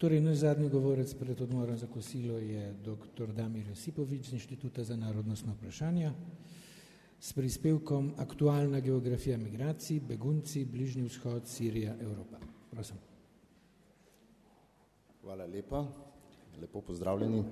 Torej, naš zadnji govorec pred odmorom za kosilo je dr. Damir Josipovič z Inštituta za narodnostna vprašanja s prispevkom Aktualna geografija migracij, begunci, Bližnji vzhod, Sirija, Evropa. Prosim. Hvala lepa, lepo pozdravljeni.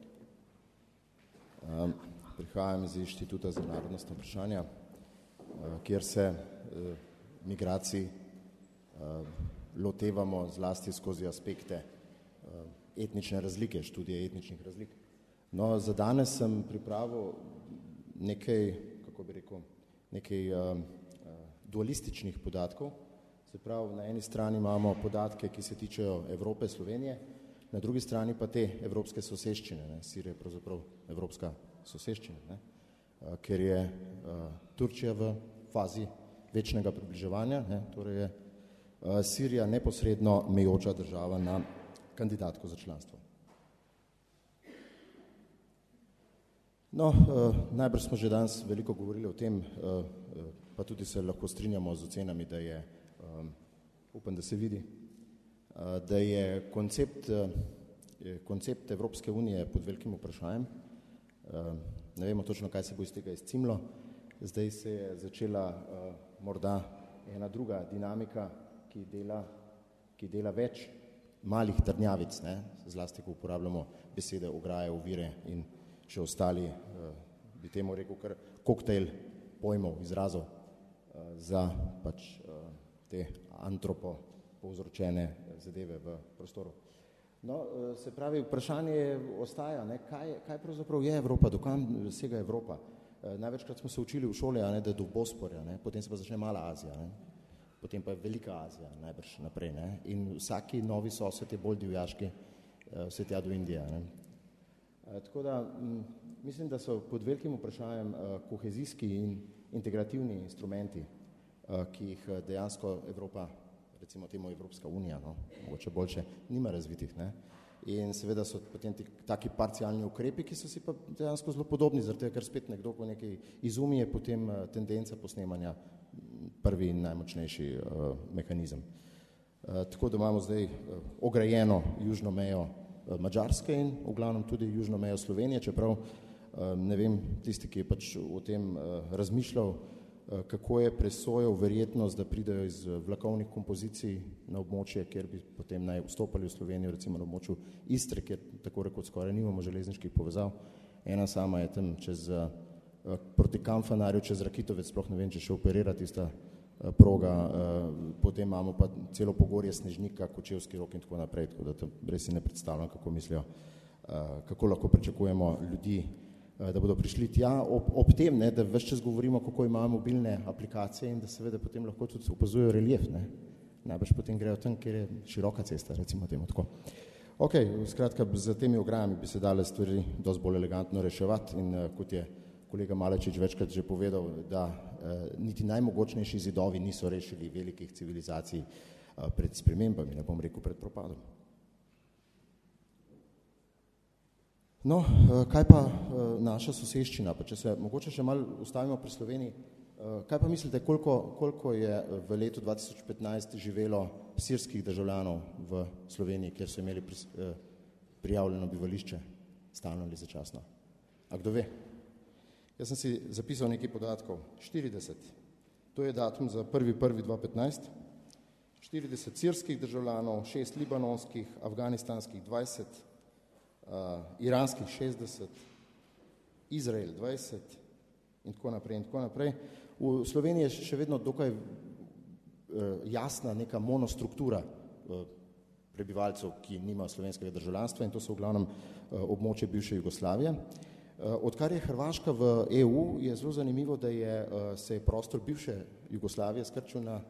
Prihajam iz Inštituta za narodnostna vprašanja, kjer se migracij lotevamo zlasti skozi aspekte etnične razlike, študije etničnih razlik. No, za danes sem pripravil nekaj, kako bi rekel, nekaj dualističnih podatkov. Se pravi, na eni strani imamo podatke, ki se tičejo Evrope, Slovenije, na drugi strani pa te evropske soseščine. Sirija je pravzaprav evropska soseščina, ker je Turčija v fazi večnega približevanja, torej je Sirija neposredno mejoča država na kandidatko za članstvo. No, najbrž smo že danes veliko govorili o tem, pa tudi se lahko strinjamo z ocenami, da je, upam, da se vidi, da je koncept Evropske unije pod velikim vprašanjem. Ne vemo točno, kaj se bo iz tega izcimlo. Zdaj se je začela morda ena druga dinamika, ki dela več malih trdnjavic, zlasti, ko uporabljamo besede, ograje, ovire in še ostali, bi temu rekel, kar koktejl pojmov, izrazov za pač te antropo povzročene zadeve v prostoru. No, se pravi, vprašanje ostaja, kaj pravzaprav je Evropa, dokam sega Evropa. Največkrat smo se učili v šoli, da je do Bosporja, potem se pa začne Mala Azija, potem pa je Velika Azija, najbrž naprej, in vsaki novi sosed je bolj divjaški, vse tja do Indije. Tako da mislim, da so pod velikim vprašanjem kohezijski in integrativni instrumenti, ki jih dejansko Evropa, recimo temu Evropska unija, mogoče boljše, nima razvitih. In seveda so potem taki parcialni ukrepi, ki so si pa dejansko zelo podobni, zaradi tega, ker spet nekdo, ko nekaj izumi, je potem tendenca posnemanja prvi in najmočnejši mehanizem. Tako da imamo zdaj ograjeno južno mejo Madžarske in v glavnem tudi južno mejo Slovenije, čeprav ne vem, tisti, ki je pač o tem razmišljal, kako je presojal verjetnost, da pridejo iz vlakovnih kompozicij na območje, kjer bi potem naj vstopali v Slovenijo, recimo na območju Istre, kjer tako rekoč skoraj nimamo železniških povezav. Ena sama je tam proti Kamfanarju, čez Rakitovec, sploh ne vem, če še operira tista proga, potem imamo pa celo Pogorje Snežnika, Kočevski Rok in tako naprej, tako da to res si ne predstavljam, kako mislijo, kako lahko pričakujemo ljudi, da bodo prišli tja, ob tem, da ves čas govorimo, kako imajo mobilne aplikacije in da seveda potem lahko tudi opazujejo relief, najbrž potem grejo tam, kjer je široka cesta, recimo temu tako. Ok, skratka, za temi ograjami bi se dale stvari dosti bolj elegantno reševati in kot je kolega Malečič večkrat že povedal, da niti najmogočnejši zidovi niso rešili velikih civilizacij pred spremembami, ne bom rekel pred propadom. No, kaj pa naša soseščina? Pa če se mogoče še malo ustavimo pri Sloveniji, kaj pa mislite, koliko je v letu 2015 živelo sirskih državljanov v Sloveniji, kjer so imeli prijavljeno bivališče, stalno ali začasno? A kdo ve? Jaz sem si zapisal nekaj podatkov. 40. To je datum za 1.1.2015. 40 sirskih državljanov, 6 libanonskih, afganistanskih 20, iranskih 60, Izrael 20 in tako naprej in tako naprej. V Sloveniji je še vedno dokaj jasna neka monostruktura prebivalcev, ki nimajo slovenskega državljanstva in to so v glavnem območje bivše Jugoslavije. Odkar je Hrvaška v EU, je zelo zanimivo, da se je prostor bivše Jugoslavije skrčil na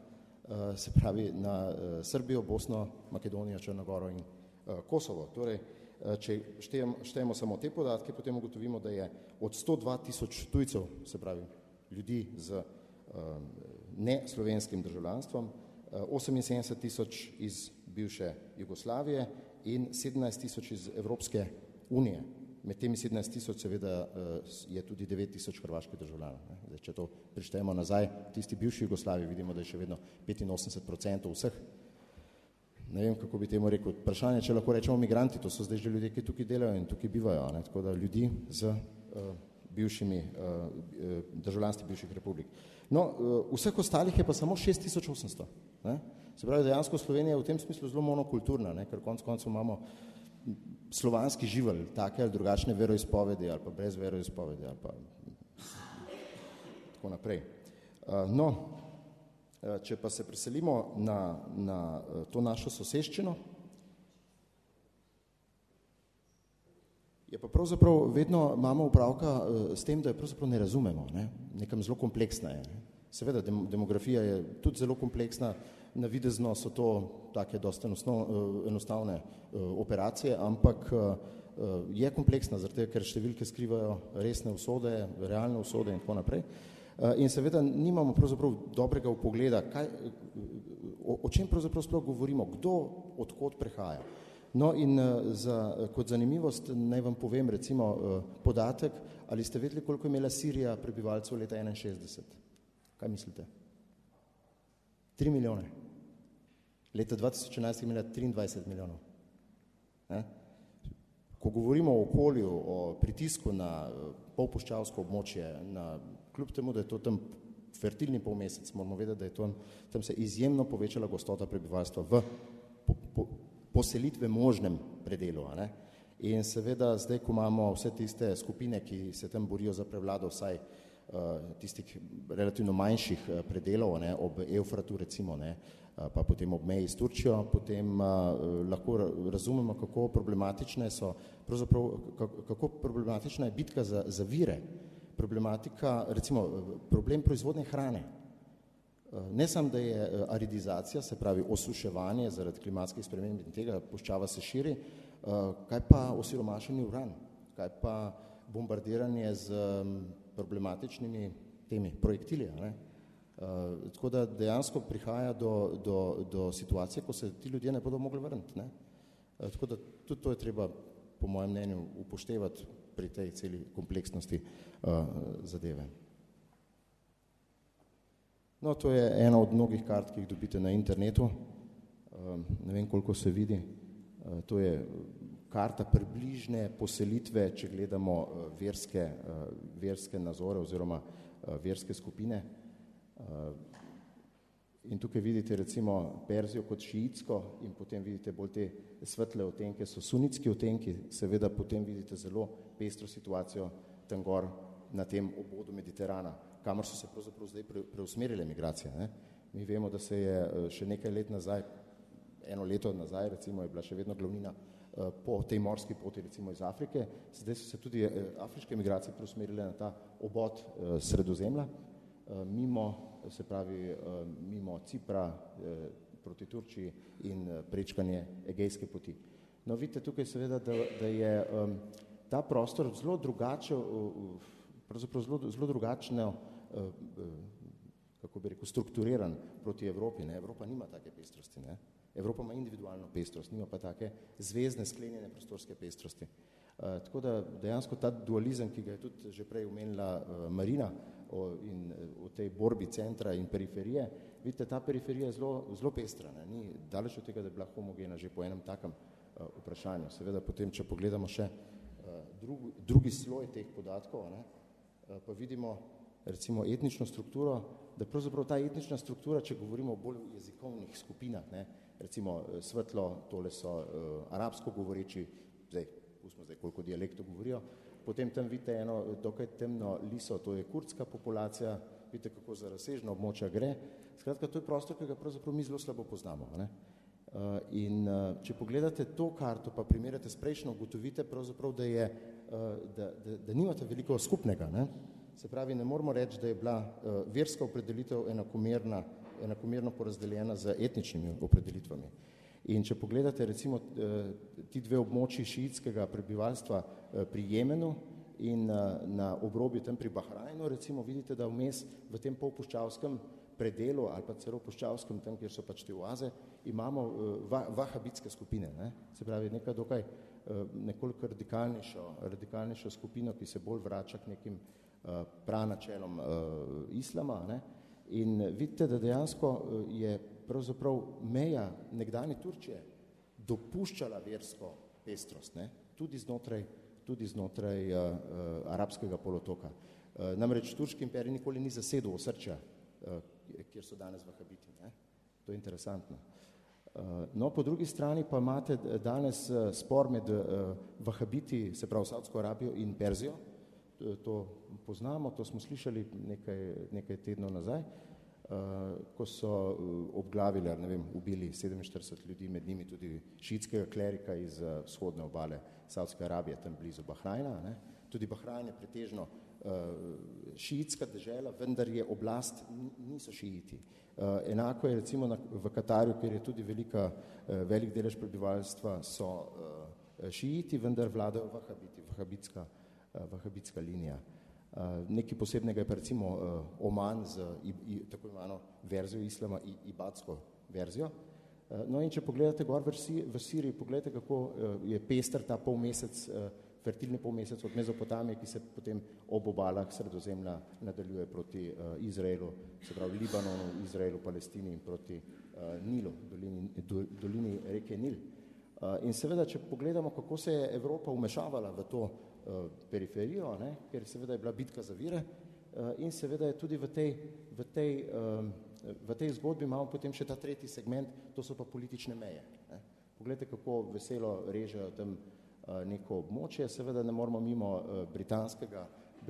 Srbijo, Bosno, Makedonijo, Črnogoro in Kosovo. Torej, če štejemo samo te podatke, potem ugotovimo, da je od 102 tisoč tujcev, se pravi ljudi z neslovenskim državljanstvom, 78 tisoč iz bivše Jugoslavije in 17 tisoč iz Evropske unije. Med temi 17 tisoč seveda je tudi 9 tisoč hrvaških državljanov. Če to prištejemo nazaj, tisti bivši Jugoslaviji, vidimo, da je še vedno 85% vseh ne vem, kako bi temu rekel, vprašanje, če lahko rečemo migranti, to so zdaj že ljudje, ki tukaj delajo in tukaj bivajo, ne? Tako da ljudi z bivšimi državljanstvi bivših republik. No, vseh ostalih je pa samo 6800. Ne? Se pravi, dejansko Slovenija je v tem smislu zelo monokulturna, ne? Ker konec koncev imamo slovanski živelj, take ali drugačne veroizpovedi ali pa brez veroizpovedi ali pa tako naprej. No, če pa se preselimo na to našo soseščino, je pa pravzaprav vedno imamo upravka s tem, da je pravzaprav ne razumemo, ne? Nekam zelo kompleksna je. Ne? Seveda, demografija je tudi zelo kompleksna, navidezno so to take dosti enostavne operacije, ampak je kompleksna, zato ker številke skrivajo resne usode, realne usode in tako naprej. In seveda nimamo pravzaprav dobrega vpogleda, o čem pravzaprav sploh govorimo, kdo odkot prehaja. No in kot zanimivost naj vam povem recimo podatek, ali ste vedeli, koliko je imela Sirija prebivalcev leta 61? Kaj mislite? 3 milijone. Leta 2011 je imela 23 milijonov. Ne? Ko govorimo o okolju, o pritisku na polpuščavsko območje, kljub temu, da je to tam fertilni polmesec, moramo vedeti, da je tam se izjemno povečala gostota prebivalstva v poselitve možnem predelu. Ne? In seveda zdaj, ko imamo vse tiste skupine, ki se tam borijo za prevlado, vsaj tistih relativno manjših predelov, ne, ob Eufratu recimo, ne, pa potem ob meji s Turčijo, potem lahko razumemo, kako problematične so, kako problematična je bitka za vire, problematika, recimo problem proizvodne hrane. Ne samo, da je aridizacija, se pravi osuševanje zaradi klimatskih sprememb in tega, puščava se širi, kaj pa osiromašeni uran, kaj pa bombardiranje z problematičnimi temi projektili. Ne? Tako da dejansko prihaja do situacije, ko se ti ljudje ne bodo mogli vrniti. Ne? Tako da tudi to je treba, po mojem mnenju, upoštevati pri tej celi kompleksnosti zadeve. No, to je ena od mnogih kart, ki jih dobite na internetu. Ne vem, koliko se vidi. To je karta približne poselitve, če gledamo verske nazore oziroma verske skupine. In tukaj vidite recimo Perzijo kot šiitsko in potem vidite bolj te svetle otenke, so sunitski otenki, seveda potem vidite zelo pestro situacijo tam gor na tem obodu Mediterana, kamor so se pravzaprav zdaj preusmerile migracije. Ne? Mi vemo, da se je še nekaj let nazaj, eno leto nazaj recimo je bila še vedno glavnina po tej morski poti recimo iz Afrike, zdaj so se tudi afriške migracije preusmerile na ta obod Sredozemlja, mimo Cipra proti Turčiji in prečkanje Egejske poti. No, vidite tukaj seveda, da je ta prostor zelo drugače, pravzaprav zelo drugačno, kako bi rekel, strukturiran proti Evropi. Ne? Evropa nima take pestrosti. Ne? Evropa ima individualno pestrost, nima pa take zvezdne sklenjene prostorske pestrosti. Tako da dejansko ta dualizem, ki ga je tudi že prej omenila Marina in v tej borbi centra in periferije, vidite, ta periferija je zelo pestra, ne? Ni daleč od tega, da je bila homogena že po enem takem vprašanju. Seveda potem, če pogledamo še drugi sloj teh podatkov, ne? Pa vidimo recimo etnično strukturo, da pravzaprav ta etnična struktura, če govorimo o bolj jezikovnih skupinah, ne? Recimo svetlo, tole so arabsko govoreči, pustimo zdaj, koliko dialektov govorijo, potem tam vidite eno dokaj temno liso, to je kurdska populacija, vidite, kako za razsežna območja gre. Skratka, to je prostor, ki ga pravzaprav mi zelo slabo poznamo. Ne? In če pogledate to karto, pa primerjate s prejšnjo, ugotovite pravzaprav, da nimate veliko skupnega. Ne? Se pravi, ne moramo reči, da je bila verska opredelitev enakomerno porazdeljena z etničnimi opredelitvami. In če pogledate recimo ti dve območji šiitskega prebivalstva pri Jemenu in na obrobju tam pri Bahrajnu, recimo vidite, da vmes v tem polpuščavskem predelu ali pa celo puščavskem, tam, kjer so pač te oaze, imamo vahabitske skupine. Ne? Se pravi, nekaj dokaj nekoliko radikalnejšo skupino, ki se bolj vrača k nekim pranačelom islama. Ne? In vidite, da dejansko je pravzaprav meja nekdanje Turčije dopuščala versko pestrost, ne? Tudi znotraj arabskega polotoka. Namreč turški imperij nikoli ni zasedel osrčja, kjer so danes vahabiti. Ne? To je interesantno. No, po drugi strani pa imate danes spor med vahabiti, se pravi Saudsko Arabijo in Perzijo. To poznamo, to smo slišali nekaj tednov nazaj, ko so obglavili, ne vem, ubili 47 ljudi, med njimi tudi šiitskega klerika iz vzhodne obale Saudske Arabije, tam blizu Bahrajna. Ne? Tudi Bahrajn je pretežno šiitska dežela, vendar je oblast, niso šiiti. Enako je recimo v Katarju, kjer je tudi velik delež prebivalstva so šiiti, vendar vladajo vahabiti, vahabitska linija. Nekaj posebnega je pa recimo Oman z tako imeno verzijo islama, ibadsko verzijo. No in če pogledate gor v Siriji, pogledajte, kako je pester ta polmesec, fertilni polmesec od Mezopotamije, ki se potem ob obalah Sredozemlja nadaljuje proti Izraelu, se pravi Libanonu, Izraelu, Palestini in proti Nilu, dolini reke Nil. In seveda, če pogledamo, kako se je Evropa umešavala v to periferijo, ne, ker seveda je bila bitka za vire in seveda je tudi v tej zgodbi imamo potem še ta tretji segment, to so pa politične meje. Ne. Poglejte, kako veselo režejo tam neko območje, seveda ne moramo mimo britanskega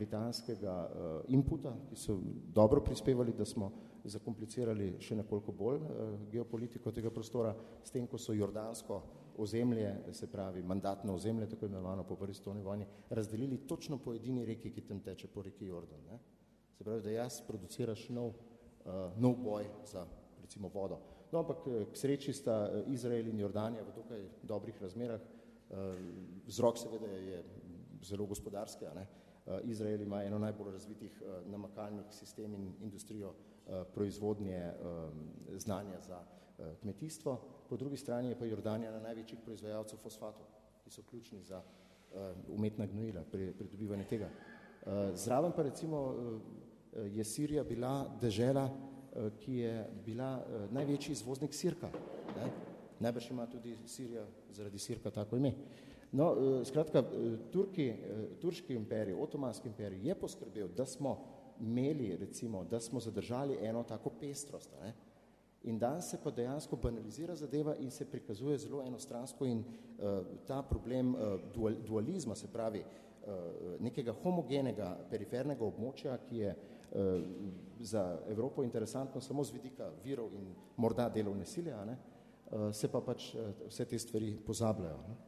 inputa, ki so dobro prispevali, da smo zakomplicirali še nekoliko bolj geopolitiko tega prostora, s tem, ko so jordansko ozemlje, se pravi mandatno ozemlje, tako imenovano po prvi svetovni vojni, razdelili točno po edini reki, ki tam teče, po reki Jordan. Ne? Se pravi, da jaz produciraš nov boj za, recimo, vodo. No, ampak k sreči sta Izrael in Jordanija v dokaj dobrih razmerah. Vzrok seveda je zelo gospodarski. Ne? Izrael ima eno najbolj razvitih namakalnih sistem in industrijo proizvodnje znanja za kmetijstvo. Po drugi strani je pa Jordanija na največjih proizvajalcev fosfatov, ki so ključni za umetna gnojila, pridobivanje tega. Zraven pa recimo je Sirija bila dežela, ki je bila največji izvoznik sirka. Ne? Najbrž ima tudi Sirija zaradi sirka tako ime. No, skratka, turški imperij, otomanski imperij je poskrbel, da smo imeli, recimo, da smo zadržali eno tako pestrost. Ne? In danes se pa dejansko banalizira zadeva in se prikazuje zelo enostransko in ta problem dualizma, se pravi nekega homogenega perifernega območja, ki je za Evropo interesantno samo z vidika virov in morda delovne sile, ne? Se pa pač vse te stvari pozabljajo. Ne?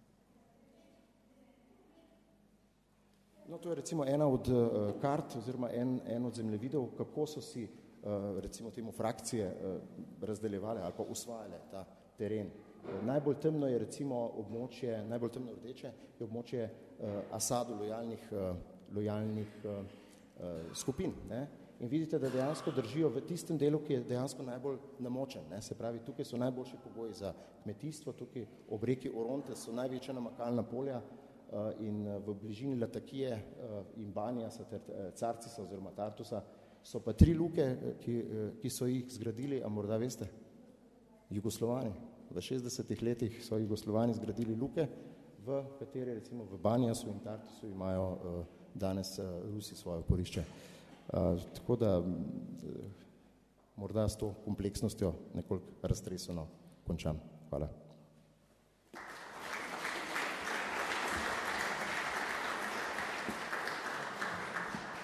No, to je recimo ena od kart oziroma en od zemljevidov, kako so si recimo temu frakcije razdeljevale ali pa usvajale ta teren. Najbolj temno je recimo območje, najbolj temno rdeče je območje Asadu lojalnih skupin. Ne? In vidite, da dejansko držijo v tistem delu, ki je dejansko najbolj namočen. Ne? Se pravi, tukaj so najboljši pogoji za kmetijstvo, tukaj ob reki Oronte so največja namakalna polja in v bližini Latakije in Banijasa ter Carcisa oziroma Tartusa so pa 3 luke, ki so jih zgradili, a morda veste, Jugoslovani. V 60 letih so Jugoslovani zgradili luke, v kateri recimo v Banijasu in Tartusu imajo danes Rusi svoje oporišče. Tako da morda s to kompleksnostjo nekoliko raztreseno končam. Hvala.